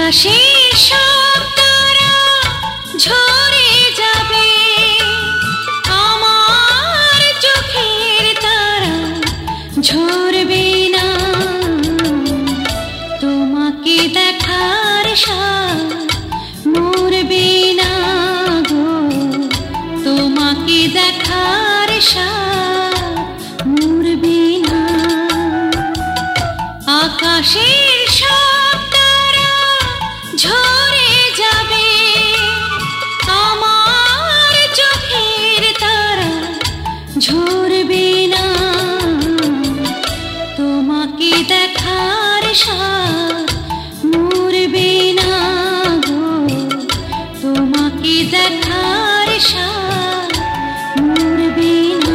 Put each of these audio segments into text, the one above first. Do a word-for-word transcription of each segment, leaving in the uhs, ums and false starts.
আকাশের সব তারা ঝরে যাবে, আমার চোখের তারা ঝরবে না। তোমাকে দেখার স্বাদ মরবে না গো, তোমাকে দেখার স্বাদ মরবে না। আকাশের সব তারা ঝরে যাবে, আমার চোখের তারা ঝরবে না। তোমাকে দেখার স্বাদ মরবে না গো, তোমাকে দেখার স্বাদ মরবে না।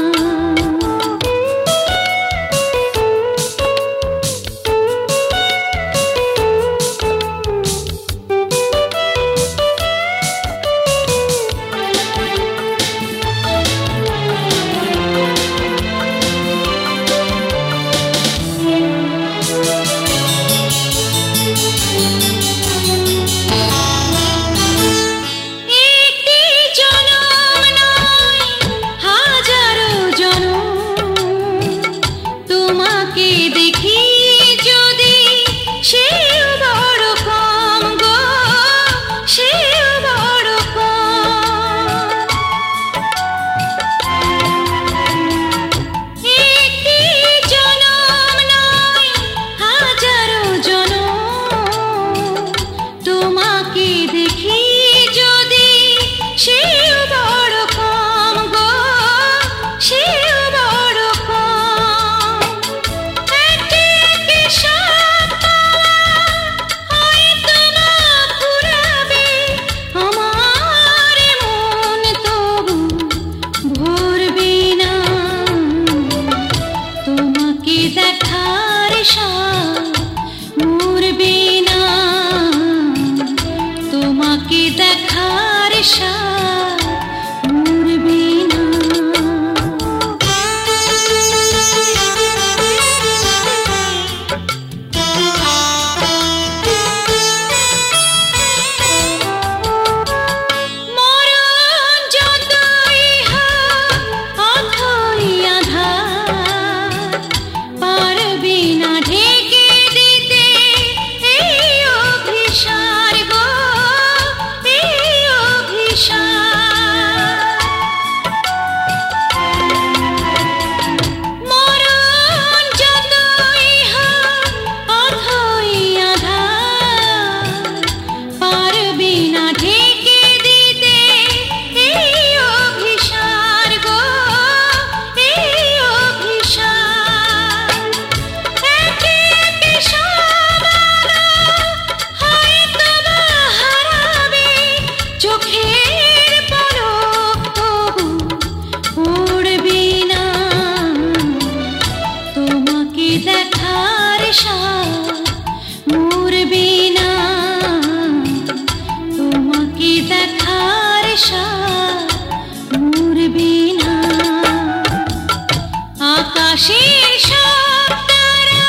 আকাশের সব তারা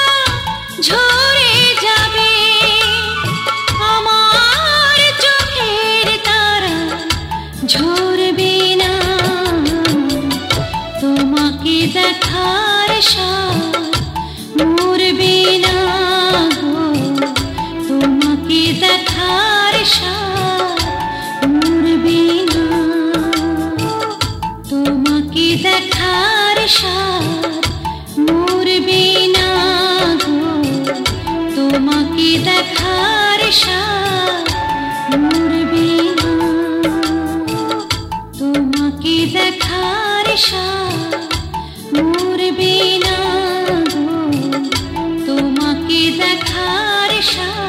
ঝরে যাবে, আমার চোখের তারা ঝরবে না। তোমাকে দেখার স্বাদ মরবে না গো, তোমাকে দেখার স্বাদ মরবে না। তোমাকে দেখার স্বাদ মরবে না গো, তোমাকে দেখার স্বাদ মরবে না। তোমাকে দেখার স্বাদ মরবে না গো, তোমাকে দেখার স্বাদ